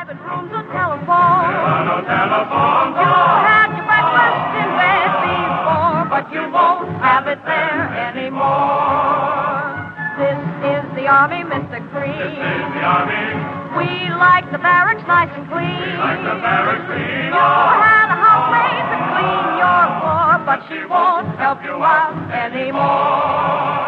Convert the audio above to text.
private rooms or telephone. There are no telephones. You had your breakfast in bed before, but you won't have it there anymore. This is the Army, Mr. Green. This is the Army. We like the barracks nice and clean. We like the barracks clean. You had a housemaid to clean your floor, but she won't help you out anymore.